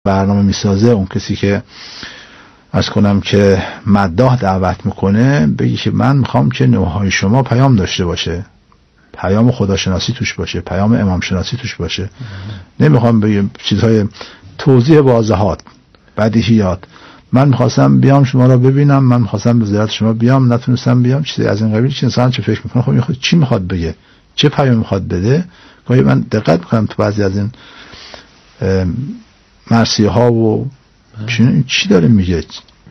برنامه میسازه، اون کسی که از کنم که مداح دعوت میکنه، بگی که من میخوام که نوحای شما پیام داشته باشه، پیام خداشناسی توش باشه، پیام امام شناسی توش باشه. نمیخوام بگم چیزهای توضیح واضحات، بدیهیات. من میخواستم بیام شما را ببینم، من میخواستم به زیارت شما بیام، نتونستم بیام، چیزی از این قبیل. چه انسان چه فکر میکنه، خب چی میخواد بگه، چه پیام میخواد بده. گاهی من دقت میکنم تو بعضی از این مرثیه ها و چی داره میگه،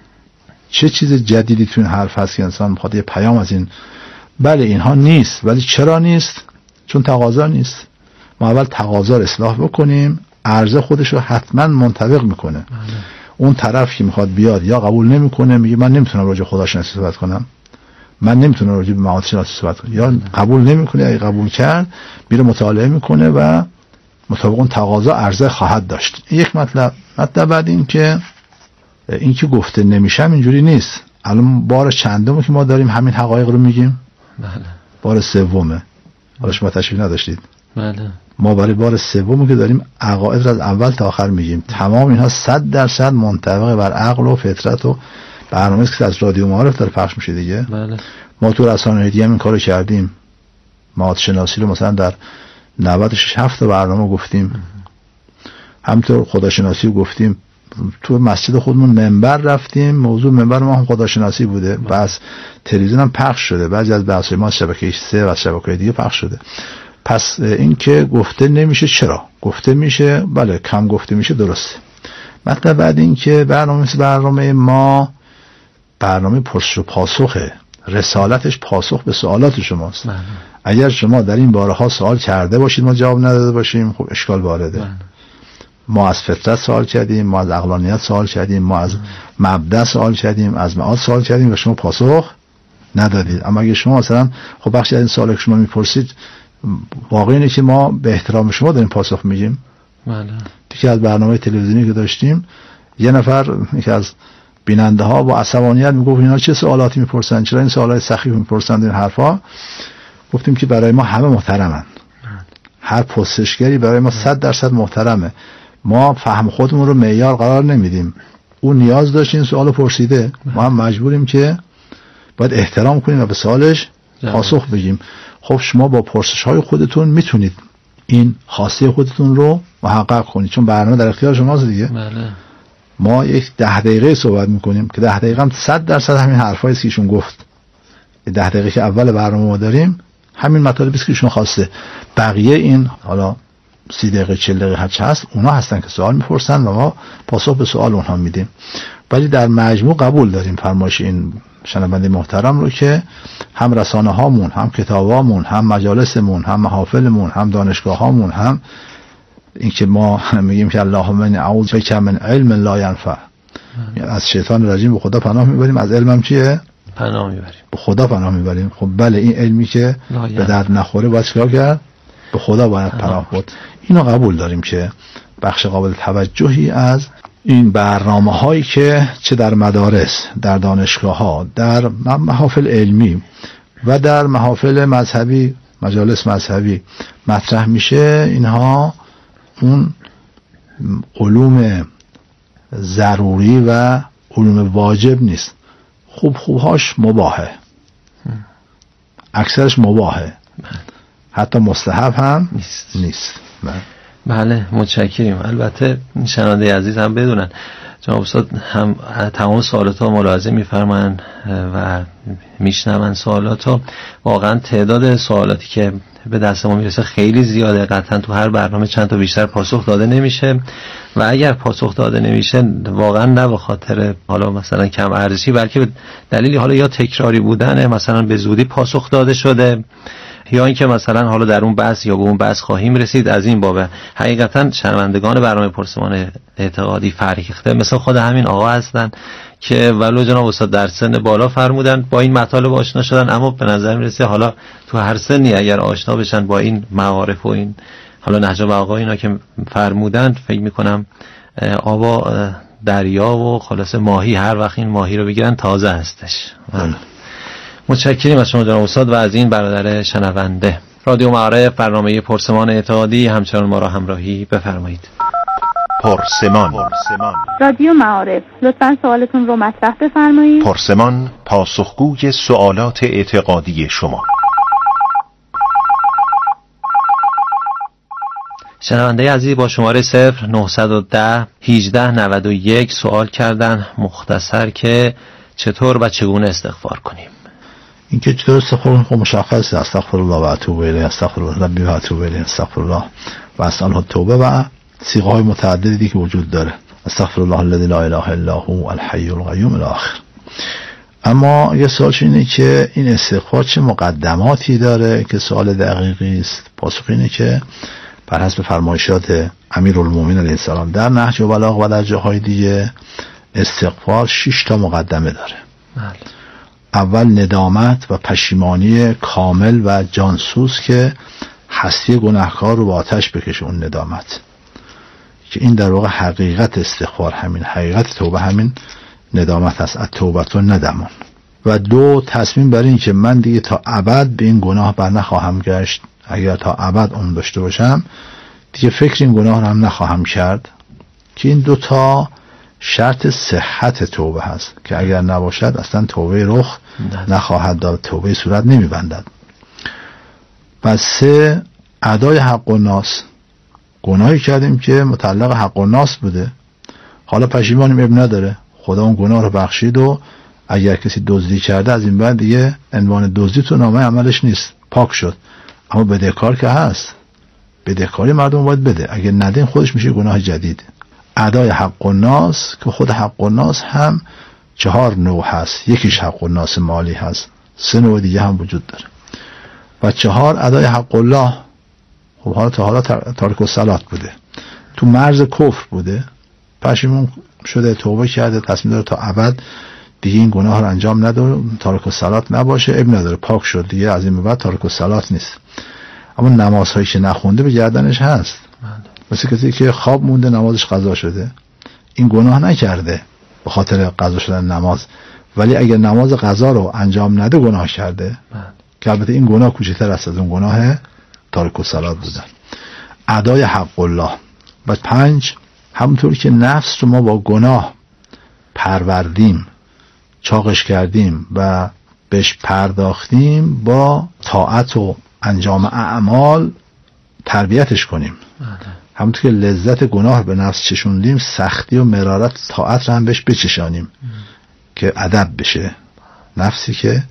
چه چیز جدیدی تو این حرف هست که انسان میخواد یه پیام از این. بله اینها نیست، ولی چرا نیست؟ چون تقاضا نیست. ما اول تقاضا رو اصلاح بکنیم، عرضه خودش رو حتما منطبق میکنه. اون طرف که میخواد بیاد یا قبول نمیکنه، میگه من نمیتونم راجع خداشناسی صحبت کنم، من نمیتونم راجع به معاد شناسی صحبت کنم، یا قبول نمیکنه. اگه قبول کرد میره مطالعه میکنه و مطابق اون تقاضا عرضه خواهد داشت. یک مطلب بعد این که گفته نمیشم اینجوری نیست. الان بار چندمه که ما داریم همین حقایق رو میگیم؟ بله. بار سومه. حالا شما تشریف نداشتید. بله. ما برای بار سومی که داریم عقاید رو از اول تا آخر میگیم. تمام اینها 100% منطبق بر عقل و فطرت و برنامه‌ای که از رادیو معارف داره پخش میشه دیگه. بله. ما تو رسانه هدیه این کارو کردیم. معاد شناسی رو مثلا در 96 تا برنامه گفتیم. همینطور خداشناسی رو گفتیم. تو مسجد خودمون منبر رفتیم، موضوع منبر ما هم خداشناسی بوده. بس تلویزیون هم پخش شده، بعضی از بحث‌های ما شبکه 3 و شبکه‌های دیگه پخش شده. پس این که گفته نمیشه، چرا گفته میشه؟ بله کم گفته میشه، درسته. مطلب بعد این که برنامه ما برنامه پرسش و پاسخه. رسالتش پاسخ به سوالات شماست. اگر شما در این بارها سوال کرده باشید ما جواب نداده باشیم، خب اشکال وارده. ما از فطرت سوال کردیم، ما از عقلانیت سوال کردیم، ما از مبدأ سوال کردیم، از معاد سوال کردیم و شما پاسخ ندادید. اما اگه شما مثلا خب بخشی از این سوالی که شما میپرسید واقعا اینه که ما به احترام شما داریم پاسخ میگیم. بله. دیگه از برنامه تلویزیونی که داشتیم یه نفر یکی از بیننده ها با عصبانیت میگفت اینا چه سوالاتی میپرسن، چرا این سوالای سخیف میپرسن، این حرفا. گفتیم که برای ما همه محترمن. هر پرسشگری برای ما 100% محترمه. ما فهم خودمون رو معیار قرار نمیدیم. اون نیاز داشت این سوالو پرسیده، ما هم مجبوریم که باید احترام کنیم و به سوالش پاسخ بدیم. خب شما با پرسش‌های خودتون میتونید این خواسته خودتون رو محقق کنید، چون برنامه در اختیار شماست دیگه. بله. ما یک 10 دقیقه صحبت میکنیم که 10 دقیقه هم 100% همین حرفایی که ایشون گفت. 10 دقیقه که اول برنامه ما داریم همین مطالبی که ایشون خواسته. بقیه این حالا 30 دقیقه 40 دقیقه هر چه هست اونا هستن که سوال میپرسن و ما پاسخ به سوال اونها میدیم. ولی در مجموع قبول داریم فرمایش این شنونده محترم رو که هم رسانه هامون، هم کتابامون، هم مجالسمون، هم محافلمون، هم دانشگاه هامون، هم این که ما میگیم که اللهم انی اعوذ بک من علم لا ینفع، از شیطان رجیم به خدا پناه میبریم، از علمم چیه؟ پناه میبریم، به خدا پناه میبریم. خب بله این علمی که به درد نخوره باید چیکار کرد؟ به خدا باید پناه برد. اینو قبول داریم که بخش قابل توجهی از این برنامه هایی که چه در مدارس، در دانشگاه ها، در محافل علمی و در محافل مذهبی، مجالس مذهبی مطرح میشه، اینها اون علوم ضروری و علوم واجب نیست. خوبهاش مباهه، اکثرش مباهه، حتی مستحب هم نیست. بله متشکریم. البته شنونده عزیز هم بدونن جناب استاد هم تمام سوالاتو ملاحظه میفرماین و میشنون سوالاتو. واقعا تعداد سوالاتی که به دست ما میرسه خیلی زیاده، قطعا تو هر برنامه چند تا بیشتر پاسخ داده نمیشه و اگر پاسخ داده نمیشه واقعا نه به خاطر حالا مثلا کم ارزشی، بلکه به دلیلی حالا یا تکراری بودن، مثلا به زودی پاسخ داده شده، یا اینکه مثلا حالا در اون بحث یا به اون بحث خواهیم رسید. از این بابه حقیقتا شنوندگان برنامه پرسمان اعتقادی فرهیخته مثل خود همین آقا هستن که ولو جناب استاد در سن بالا فرمودن با این مطالب آشنا شدن، اما به نظر میرسه حالا تو هر سنی اگر آشنا بشن با این معارف و این حالا نهج البلاغه اینا که فرمودن، فکر میکنم آبا دریا و خلاص ماهی هر وقت این ماهی رو بگیرن تازه هستش. متشکریم از شما جناب استاد و از این برادر شنونده. رادیو معارف برنامه پرسمان اعتقادی همچنان ما را همراهی بفرمایید. پرسمان. رادیو معارف، لطفاً سوالتون رو مطرح بفرمایید. پرسمان پاسخگوی سوالات اعتقادی شما. شنونده عزیز با شماره 0910 1891 سوال کردن مختصر که چطور و چگونه استغفار کنیم. این که چطور استغفار کنیم خب مشخصه، استغفر الله و اتوب الیه، استغفر الله ربی و اتوب الیه، استغفر الله و اسأله التوبه و صیغه های متعددی که وجود داره، استغفر الله الذی لا اله الا هو الحی القیوم الی آخر. اما یه سوالش اینه که این استغفار چه مقدماتی داره که سوال دقیقی است. پاسخ اینه که بر حسب فرمایشات امیرالمومنین علیه السلام در نهج البلاغه و در جاهای دیگه استغفار 6 تا مقدمه داره. اول ندامت و پشیمانی کامل و جانسوز که هستی گناهکار رو با آتش بکشه، اون ندامت که این در واقع حقیقت استغفار، همین حقیقت توبه همین ندامت است، التوبه ندمون. و 2 تصمیم بر این که من دیگه تا ابد به این گناه بر نخواهم گشت، اگر تا ابد اون داشته باشم دیگه فکر این گناه رو هم نخواهم کرد، که این 2 تا شرط صحت توبه هست که اگر نباشد اصلا توبه رخ نخواهد داد، توبه صورت نمیبندد. و 3 ادای حق الناس، گناهی کردیم که متعلق حق الناس بوده، حالا پشیمانیم، اب نداره، خدا اون گناه رو بخشید و اگر کسی دزدی کرده از این بعد دیگه عنوان دزدی تو نامه عملش نیست، پاک شد. اما بدهکار که هست، بدهکاری مردم باید بده، اگر نده خودش میشه گناه جدید. ادای حق الناس که خود حق الناس هم 4 نوع هست، یکیش حق الناس مالی هست، 3 نوع دیگه هم وجود داره. و 4 ادای حق الله. خب حالا تا حالا تارک الصلات بوده، تو مرز کفر بوده، پشیمون شده، توبه کرده، تصمیم داره تا ابد دیگه این گناه رو انجام نده، تارک الصلات نباشه، اب نداره، پاک شد دیگه، از این به بعد تارک الصلات نیست. اما نمازهایی که نخونده به گردنش هست، مثل کسی که خواب مونده نمازش قضا شده، این گناه نکرده به خاطر قضا شدن نماز، ولی اگر نماز قضا رو انجام نده گناه کرده، که البته این گناه کوچکتر است از اون گناه تارک الصلات بودن. ادای حق الله. و 5 همونطور که نفس رو ما با گناه پروردیم، چاقش کردیم و بهش پرداختیم، با طاعت و انجام اعمال تربیتش کنیم. همونطور که لذت گناه به نفس چشوندیم، سختی و مرارت طاعت رو هم بهش بچشانیم که ادب بشه، نفسی که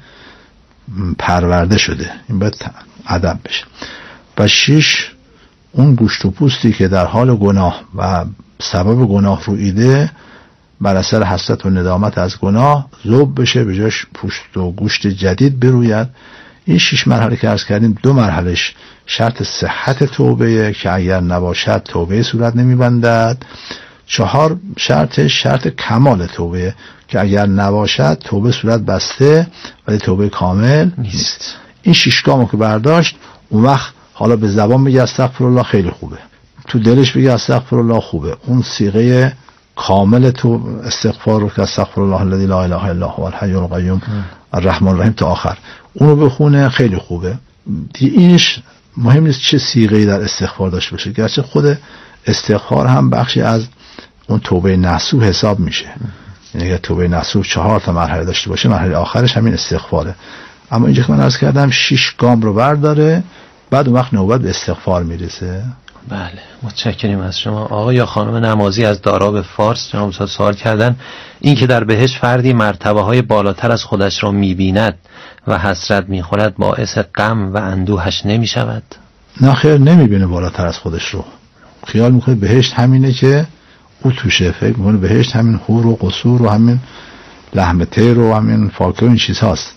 پرورده شده این باید ادب بشه. و 6 اون گوشت و پوستی که در حال گناه و سبب گناه رویده بر اثر حسرت و ندامت از گناه ذوب بشه، به جاش پوست و گوشت جدید بروید. این 6 مرحله که عرض کردیم، 2 مرحلهش شرط صحت توبه که اگر نباشد توبه صورت نمیبندد. 4 شرط کمال توبه که اگر نباشد توبه صورت بسته ولی توبه کامل نیست. این 6 گامو که برداشت، اون وقت حالا به زبان بگه استغفر الله خیلی خوبه، تو دلش بگه استغفر الله خوبه، اون صیغه کامل تو استغفار رو که استغفر الله الذی لا اله الا هو الحی القیوم الرحمن الرحیم تا آخر، اونو بخونه خیلی خوبه. اینش مهم نیست چه صیغه‌ای در استغفار داشته باشه، گرچه خود استغفار هم بخشی از اون توبه نصوح حساب میشه. یعنی اگر توبه نصوح 4 تا مرحله داشته باشه، مرحله آخرش همین استغفاره. اما اینجا که من عرض کردم 6 گام رو برداره، بعد اون وقت نوبت به استغفار میرسه. بله، متشکریم از شما. آقا یا خانم نمازی از داراب فارس جناب استاد سوال کردن، این که در بهشت فردی مرتبه های بالاتر از خودش را میبیند و حسرت میخورد، باعث غم و اندوهش نمیشود؟ نه خیر، نمیبینه بالاتر از خودش رو، خیال میکنه بهشت همینه که او توشه، فکر میکنه بهشت همین حور و قصور و همین لحم طیر و همین فاکهه و این چیز هاست،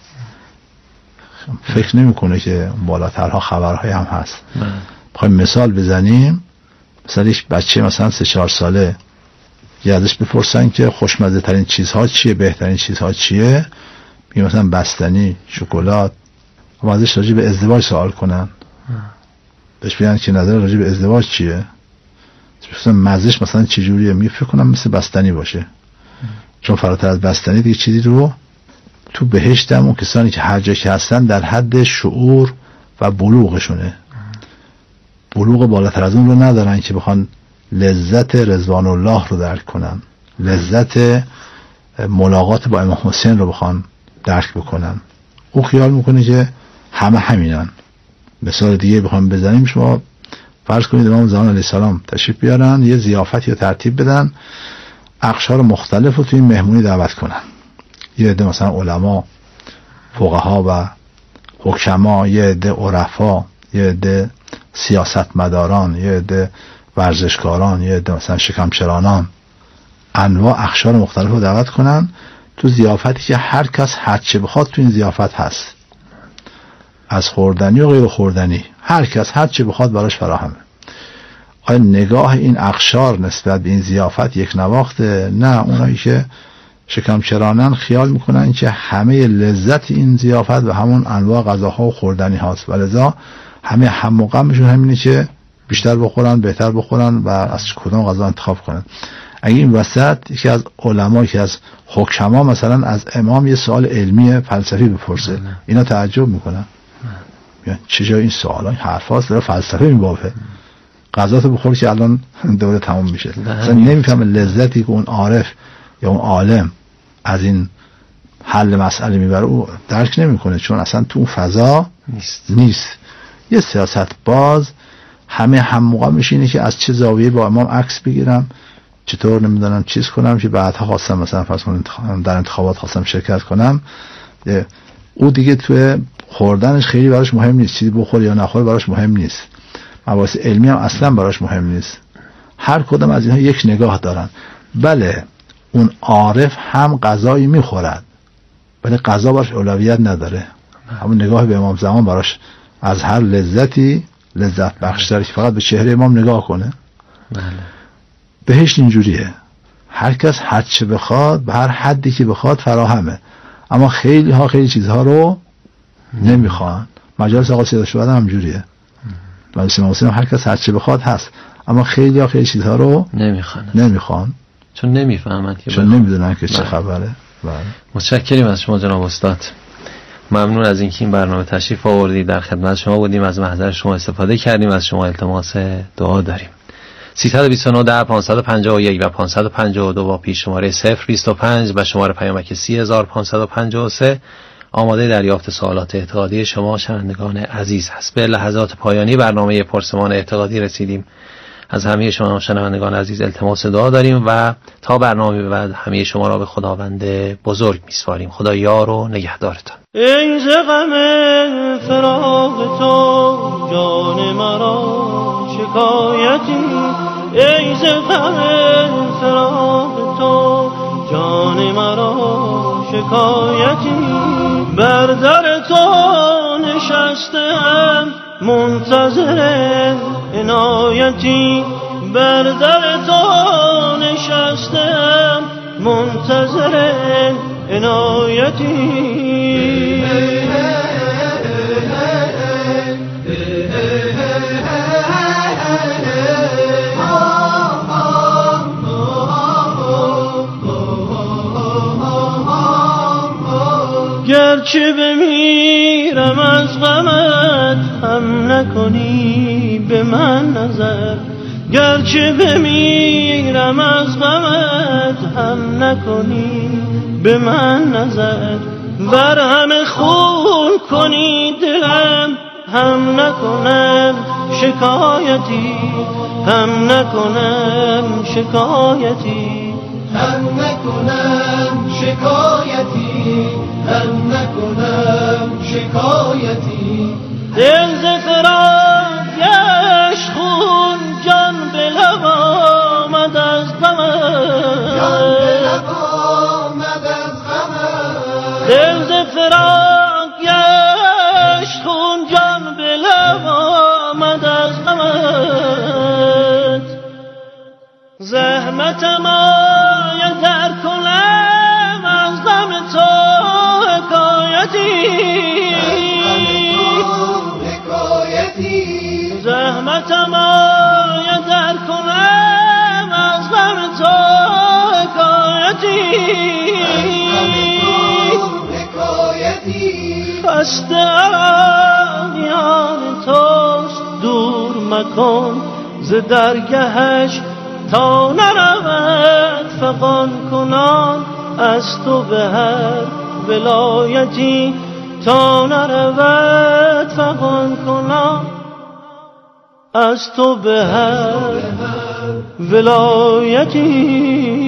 فکر نمیکنه که بالاترها خبرهای هم هست. بخوایم مثال بزنیم، مثلا یک بچه مثلا 3-4 ساله یه ازش بپرسن که خوشمزه ترین چیزها چیه، بهترین چیزها چیه، میگه مثلا بستنی، شکلات. و ازش راجع به ازدواج سوال کنن، بهش بگن که نظر راجع به ازدواج چیه، مثلا مزهش مثلا چه جوریه، میگه فکر کنم مثل بستنی باشه، چون فراتر از بستنی دیگه چیزی رو تو بهشت هم اون کسانی که هر جا که هستن در حد شعور و بلوغشونه، بلوغ بالاتر از اون رو ندارن که بخوان لذت رضوان الله رو درک کنن، لذت ملاقات با امام حسین رو بخوان درک بکنن. او خیال میکنه که همه همینن. مثال دیگه بخوام بزنیم، شما فرض کنید امام زمان علیه السلام تشریف بیارن، یه ضیافتی رو ترتیب بدن، اقشار مختلف رو توی این مهمونی دعوت کنن. یه عده مثلا علما، فقها و حکما، یه عده عرفا، یه عده سیاستمداران، یه عده ورزشکاران، یه عده مثلا شکمچرانان، انواع اقشار مختلف رو دعوت کنن تو ضیافتی که هر کس هر چه بخواد تو این ضیافت هست، از خوردنی و غیر خوردنی، هر کس هر چه بخواد براش فراهمه. آیا نگاه این اقشار نسبت به این ضیافت یک نواخته؟ نه، اونایی که شکمچرانن خیال میکنن که همه لذت این ضیافت و همون انواع غذاها و خوردنی هاست، ولذا همه هم و غمشون همینه که بیشتر بخورن، بهتر بخورن و از کدام غذا انتخاب کنن. اگه این وسط یکی از علما، یکی از حکما مثلا از امام یه سوال علمی فلسفی بپرسه، اینا تعجب میکنن، میگن چه جای این سوالا، این حرفاست داره فلسفه میبافه، غذاتو بخور که الان دوره تمام میشه. اصلا نمیفهمه لذتی که اون عارف یا اون عالم از این حل مسئله میبره او درک نمیکنه، چون اصلا تو اون فضا نیست. یه سیاست باز همه هم موقع میشینه که از چه زاویه با امام عکس بگیرم، چطور نمیدونم چیز کنم که بعدها خواستم مثلا فرض کنم در انتخابات خواستم شرکت کنم. او دیگه توی خوردنش خیلی براش مهم نیست، چیزی بخور یا نخور براش مهم نیست، مباحث علمی هم اصلا براش مهم نیست. هر کدام از اینها یک نگاه دارن. بله اون عارف هم غذایی میخورد ولی غذا براش اولویت نداره، همون نگاه به امام زمان براش از هر لذتی لذت بخشتره که فقط به چهره امام نگاه کنه. بله. بهش اینجوریه، هر کس هر چه بخواد به هر حدی که بخواد فراهمه، اما خیلی چیزها رو نمیخوان. مجالس آقا سیدا شده هم همجوریه، مجلس امام حسین هر کس هر چه بخواد هست، اما خیلی چیزها رو نمیخوان چون نمیفهمن، چون نمیدونن که چه خبره. بله. متشکریم از شما جناب استاد، ممنون از اینکه این برنامه تشریف آوردید، در خدمت شما بودیم، از محضر شما استفاده کردیم، از شما التماس دعا داریم. 329 10 551 و 552 با پیش شماره 025 و شماره پیامک 3553 آماده دریافت سوالات اعتقادی شما شنوندگان عزیز هست. به لحظات پایانی برنامه پرسمان اعتقادی رسیدیم. از همه شما شنوندگان عزیز التماس دعا داریم و تا برنامه بعد همه شما را به خداوند بزرگ میسپاریم. خدا یار و نگهدارتان. ای ز غم فراق تو جان مرا شکایتی، ای ز غم فراق تو جان مرا شکایتی، بر در تو نشستم منتظر عنایتی، بر در تو نشستم منتظر عنایتی. گرچه بمیرم از غمت هم نکنی به من نظر، گرچه بمیرم از غمت هم نکنی به من نظر، بر همه خون کنی دلم هم نکنم شکایتی، هم نکنم شکایتی، هم نکنم شکایتی، هم نکنم شکایتی. دل ز فراق گشت خون، جان به لب آمد از غمت، جان به لب آمد از غمت، دل ز فراق گشت خون، جان به لب آمد از غمت. زحمتم آید در کنم از غم تو حکایتی، زحمتم آید در کنم از غم تو حکایتی، خسته آیان توست دور مکن ز درگهش تا نرود فغان کنان از تو به هر ولایتی، تا نرود فغان کنان از تو به هر ولایتی.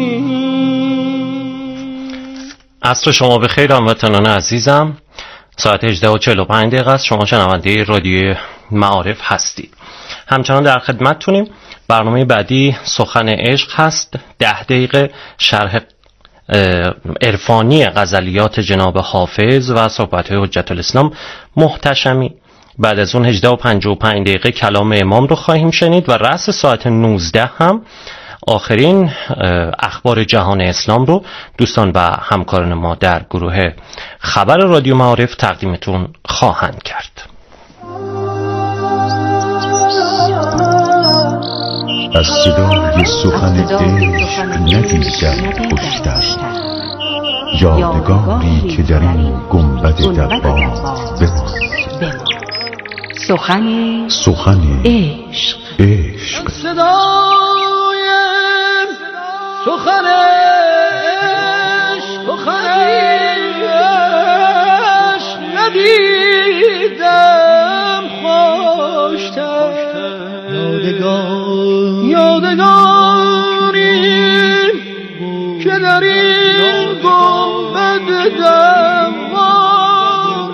عصر شما بخیر هموطنان عزیزم. ساعت 18:45 است. شما شنونده رادیو معارف هستید. همچنان در خدمتتونیم. برنامه بعدی سخن عشق هست. 10 دقیقه شرح عرفانی غزلیات جناب حافظ و صحبت‌های حجت الاسلام محتشمی. بعد از اون 18:55 دقیقه کلام امام رو خواهیم شنید و رأس ساعت 19 هم آخرین اخبار جهان اسلام رو دوستان و همکاران ما در گروه خبر رادیو معارف تقدیمتون خواهند کرد. از صدای سخن عشق نگیرد خوشتر، یادگاری که در این گنبد دبار بماند. سخن عشق. صدای سخن عشق ندیدم خوشتر، یادگاری که در این گنبد دوار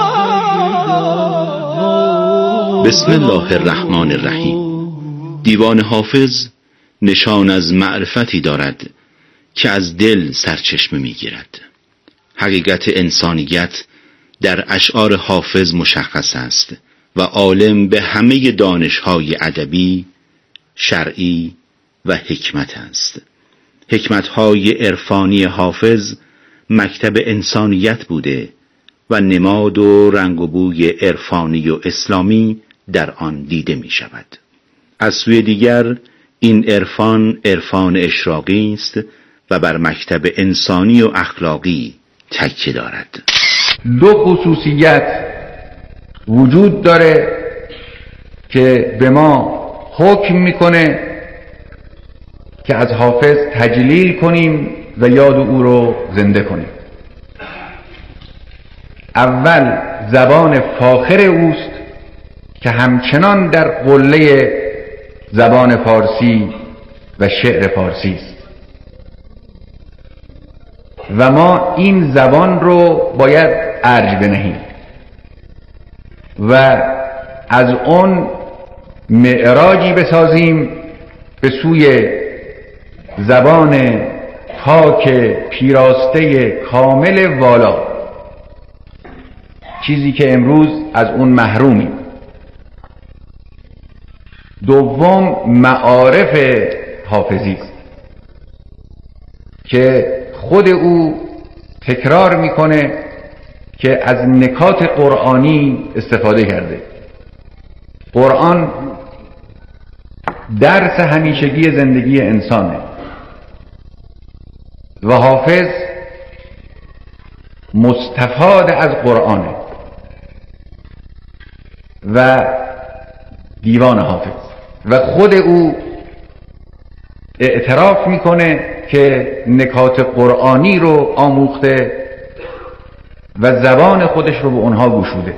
بماند. بسم الله الرحمن الرحیم. دیوان حافظ نشان از معرفتی دارد که از دل سرچشمه می‌گیرد. حقیقت انسانیت در اشعار حافظ مشخص است و عالم به همه دانش‌های ادبی، شرعی و حکمت است. حکمت‌های عرفانی حافظ مکتب انسانیت بوده و نماد و رنگ و بوی عرفانی و اسلامی در آن دیده می‌شود. از سوی دیگر این عرفان اشراقی است و بر مکتب انسانی و اخلاقی تکیه دارد. دو خصوصیت وجود داره که به ما حکم میکنه که از حافظ تجلیل کنیم و یاد او رو زنده کنیم. اول زبان فاخر اوست که همچنان در قله زبان فارسی و شعر فارسی است و ما این زبان رو باید ارج بنهیم و از اون معراجی بسازیم به سوی زبان پاک پیراسته کامل والا، چیزی که امروز از اون محرومیم. دوم معارف حافظی است که خود او تکرار میکنه که از نکات قرآنی استفاده کرده. قرآن درس همیشگی زندگی انسانه و حافظ مستفاد از قرآنه و دیوان حافظ و خود او اعتراف میکنه که نکات قرآنی رو آموخته و زبان خودش رو به اونها گشوده.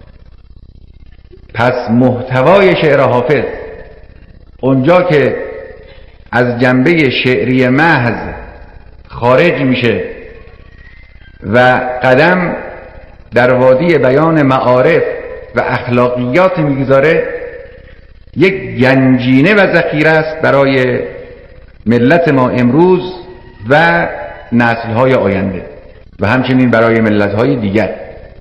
پس محتوای شعر حافظ اونجا که از جنبه شعری محض خارج میشه و قدم در وادی بیان معارف و اخلاقیات میگذاره، یک گنجینه و ذخیره است برای ملت ما امروز و نسل‌های آینده و همچنین برای ملت‌های دیگر.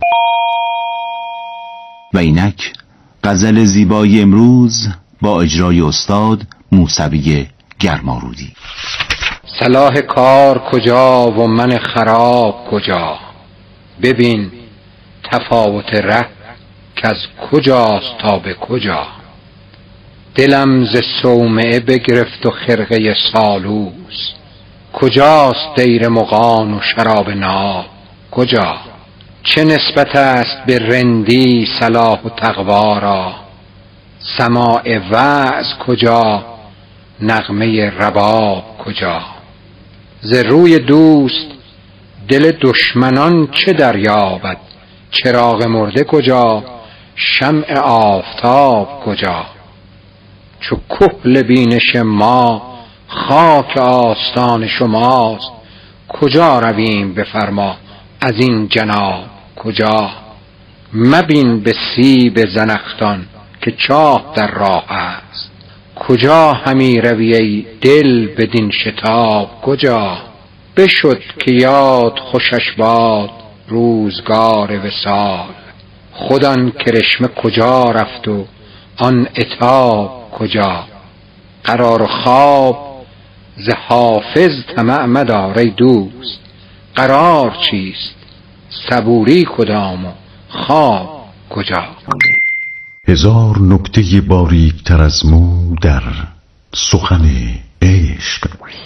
و اینک غزل زیبای امروز با اجرای استاد موسوی گرمارودی. صلاح کار کجا و من خراب کجا، ببین تفاوت ره که از کجاست تا به کجا. دلم ز صومعه بگرفت و خرقه سالوس، کجاست دیر مغان و شراب ناب کجا. چه نسبت است به رندی صلاح و تقوا را، سماع وعظ کجا نغمه رباب کجا؟ ز روی دوست دل دشمنان چه دریابد؟ چراغ مرده کجا؟ شمع آفتاب کجا؟ چو کحل بینش ما خاک آستان شماست، کجا رویم بفرما از این جناب کجا؟ مبین به سیب زنخدان که چاه در راه است، کجا همی روی ای دل بدین شتاب کجا؟ بشد که یاد خوشش باد روزگار وصال، خود آن کرشمه کجا رفت و آن عتاب کجا؟ قرار و خواب ز حافظ طمع مدار ای دوست، قرار چیست صبوری کدام و خواب کجا؟ هزار نکته باریک‌تر از مو در سخن عشق.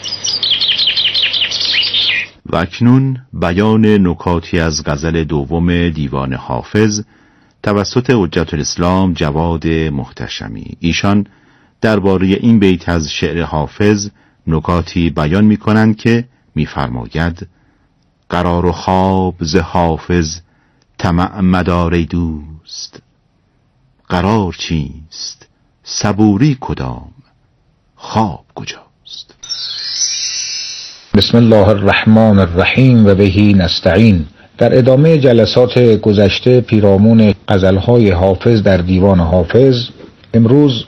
و اکنون بیان نکاتی از غزل دوم دیوان حافظ توسط حجت الاسلام جواد محتشمی. ایشان درباره این بیت از شعر حافظ نکاتی بیان می کنند که می فرماید: قرار و خواب ز حافظ طمع مدار ای دوست، قرار چیست صبوری کدام خواب کجاست؟ بسم الله الرحمن الرحیم و بهی نستعین. در ادامه جلسات گذشته پیرامون غزلهای حافظ در دیوان حافظ، امروز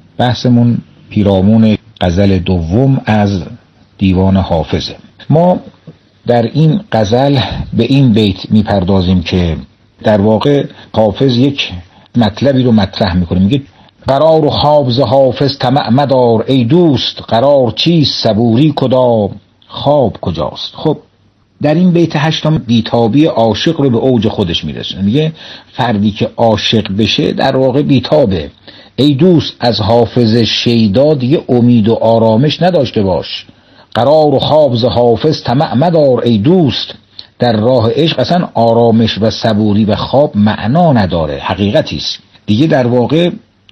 بحثمون پیرامون غزل دوم از دیوان حافظه. ما در این غزل به این بیت میپردازیم که در واقع حافظ یک مطلبی رو مطرح میکنه. میگه قرار و خواب ز حافظ طمع مدار ای دوست، قرار چیست صبوری کدام خواب کجاست؟ خب در این بیت هشتم بیتابی عاشق رو به اوج خودش میرسونه. میگه فردی که عاشق بشه در واقع بیتابه. ای دوست از حافظ شیدا دیگه امید و آرامش نداشته باش. قرار و خواب ز حافظ طمع مدار ای دوست. در راه عشق اصلا آرامش و صبوری و خواب معنا نداره، حقیقتی است. دیگه در واقع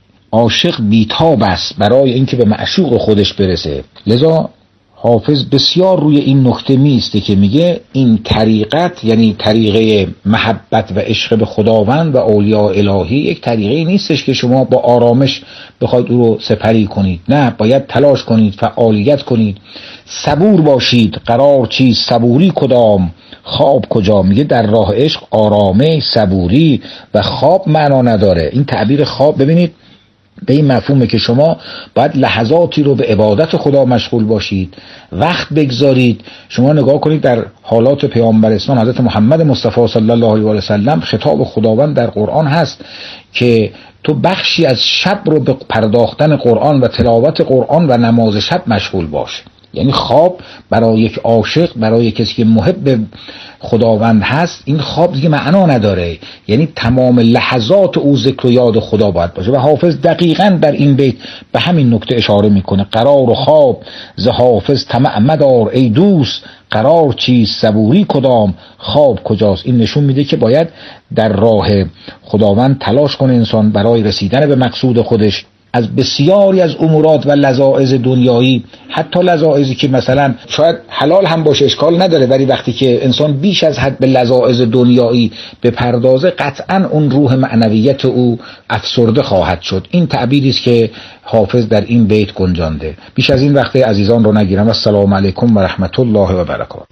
عاشق بیتاب است برای اینکه به معشوق خودش برسه. لذا حافظ بسیار روی این نکته میسته که میگه این طریقت، یعنی طریقه محبت و عشق به خداوند و اولیاء الهی، یک طریقه نیستش که شما با آرامش بخواید او رو سپری کنید. نه، باید تلاش کنید، فعالیت کنید، صبور باشید. قرار چیست صبوری کدام خواب کجا؟ میگه در راه عشق آرامش، صبوری و خواب معنا نداره. این تعبیر خواب ببینید به این مفهومه که شما باید لحظاتی رو به عبادت خدا مشغول باشید، وقت بگذارید. شما نگاه کنید در حالات پیامبر اسلام حضرت محمد مصطفی صلی الله علیه و سلم، خطاب خداوند در قرآن هست که تو بخشی از شب رو به پرداختن قرآن و تلاوت قرآن و نماز شب مشغول باش. یعنی خواب برای یک عاشق، برای کسی که محب خداوند هست، این خواب دیگه معنا نداره. یعنی تمام لحظات او ذکر و یاد خدا باید باشه. و حافظ دقیقاً در این بیت به همین نکته اشاره میکنه. قرار و خواب ز حافظ طمع مدار ای دوست، قرار چیست صبوری کدام خواب کجاست؟ این نشون میده که باید در راه خداوند تلاش کنه انسان برای رسیدن به مقصود خودش. از بسیاری از امورات و لذاذ دنیایی، حتی لذاذی که مثلا شاید حلال هم باشه اشکال نداره، ولی وقتی که انسان بیش از حد به لذاذ دنیایی بپردازه قطعا اون روح معنویت او افسرده خواهد شد. این تعبیری است که حافظ در این بیت گنجانده. بیش از این وقت عزیزان رو نگیرم. السلام علیکم و رحمت الله و برکاته.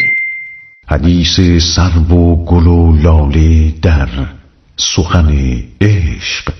حدیث سرو و گل و لاله در سخن عشق.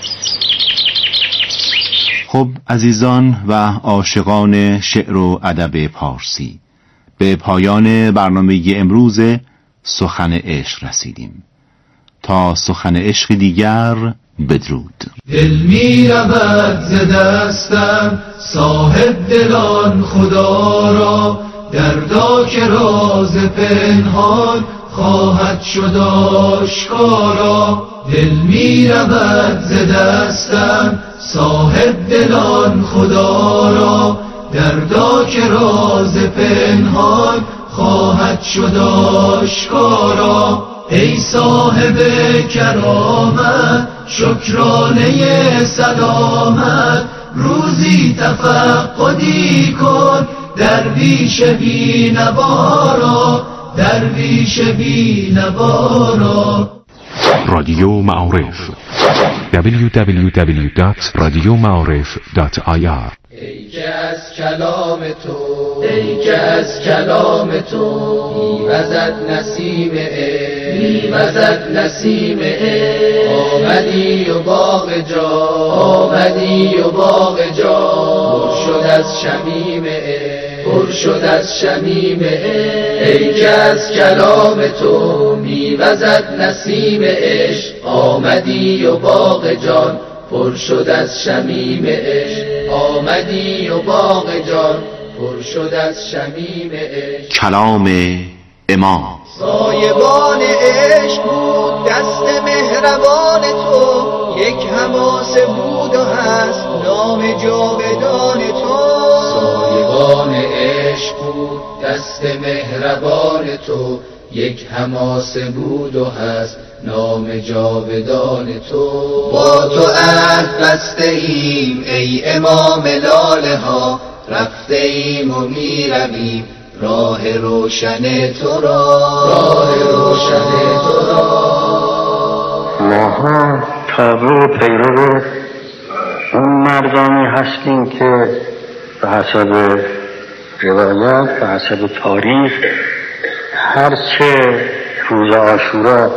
خب عزیزان و عاشقان شعر و ادب پارسی، به پایان برنامه امروز سخن عشق رسیدیم. تا سخن عشق دیگر، بدرود. دل می رود ز دستم صاحب دلان خدا را، دردا که راز پنهان خواهد شد آشکارا. دل می رود ز دستم صاحب دلان خدا را، دردا که راز پنهان خواهد شد آشکارا. ای صاحب کرامت شکرانه سلامت، روزی تفقدی کن درویش بی نوارا، درویش بی نوارا. رادیو معارف www.radiomaarif.ir ای که از کلام تو، ای که از کلام تو میوزد نسیم عشق، میوزد نسیم عشق. آمدی و باغ جا، آمدی و باغ جا پر شد از شمیم عشق، پر شد از شمیم عشق. ای که از کلام تو میوزد نسیم عشق، آمدی و باغ جان پر شد از شمیم عشق. آمدی و باغ جان پر شد از شمیم عشق. کلام امام. سایبان عشق بود دست مهربان تو، یک حماسه بود و هست نام جاودان تو. سایبان عشق بود دست مهربان تو، یک حماسه بود و هست نام جاودان تو. با تو عهد بسته ایم ای امام لاله ها، رفته ایم و میرویم راه روشن تو را، راه روشن تو را. ماها تابع پیرو اون مردانی هستیم که به حسب روایات، به حسب تاریخ، هرچه روز عاشورا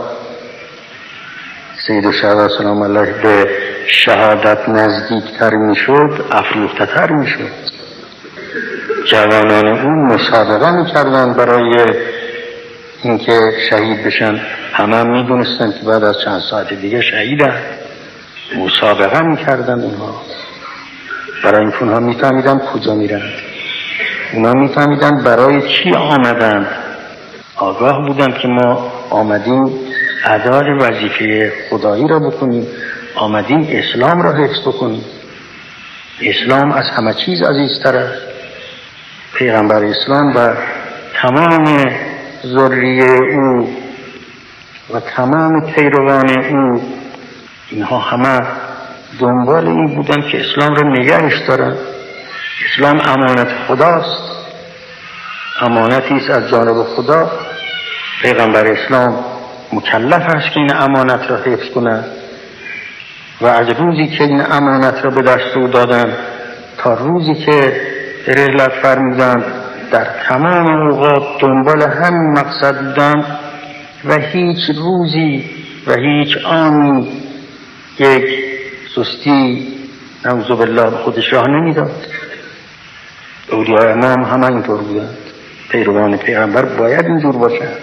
سید شهدا سلام الله به شهادت نزدیکتر میشد افروخته‌تر میشد. جوانان اون مسابقه میکردن برای اینکه شهید بشن. همه میدونستن که بعد از چند ساعت دیگه شهیدن. مسابقه میکردن اونها برای اینکه اونها میفهمیدن کجا میرن، اونها میفهمیدن برای چی آمدن. آگاه بودن که ما آمدیم ادای وظیفه خدایی را بکنیم، آمدیم اسلام را حفظ بکنیم. اسلام از همه چیز عزیزتر است. پیغمبر اسلام و تمام ذریه او و تمام پیروان او، اینها همه دنبال این بودن که اسلام را نگهش دارن. اسلام امانت خداست، امانتی است از جانب خدا. پیغمبر اسلام مکلف است که این امانت را حفظ کنه و از روزی که این امانت را به دست او دادن تا روزی که رحلت فرمودند در تمام اوقات دنبال همین مقصد بودند و هیچ روزی و هیچ آنی یک سستی نعوذ بالله خودش راه نمیداد. اولیاء امام همه اینطور بودند. پیروان پیغمبر باید اینجور باشند.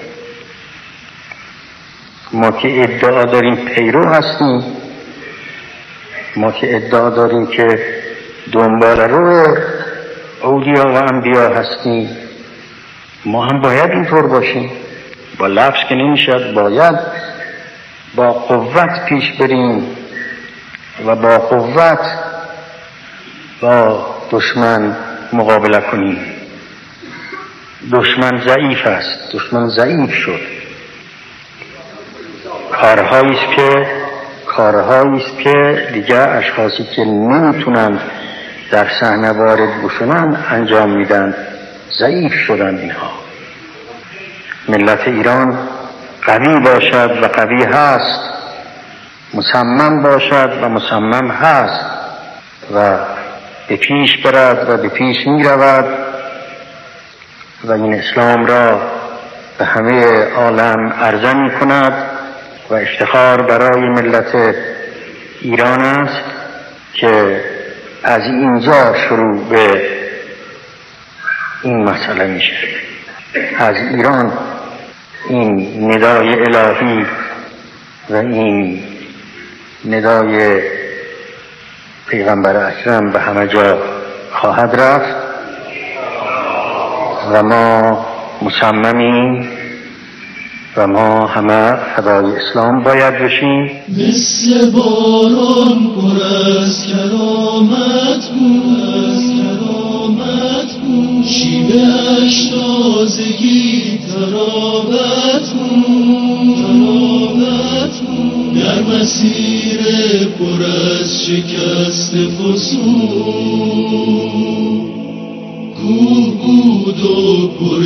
ما که ادعا داریم پیرو هستیم، ما که ادعا داریم که دنبال رو اولیا و انبیا هستیم، ما هم باید اینطور باشیم. با لفظ که نمیشد، باید با قوت پیش بریم و با قوت با دشمن مقابله کنیم. دشمن ضعیف است، دشمن ضعیف شد. کارهایی است که دیگه اشخاصی که نمیتونن در صحنه وارد بشونن انجام میدن. ضعیف شدن اینها. ملت ایران قوی باشد و قوی هست، مصمم باشد و مصمم هست و به پیش برد و به پیش می رود و این اسلام را به همه عالم عرضه می کند و افتخار برای ملت ایران است که از اینجا شروع به این مسئله میشه. از ایران این ندای الهی و این ندای پیغمبر اکرم به همه جا خواهد رفت و ما مصممیم و ما همه فدای اسلام باید بشیم. مثل باران پر از کرامت بود، شیوه‌اش تازگی تراوت بود، در مسیر پر از شکست فسون کوه بود و پر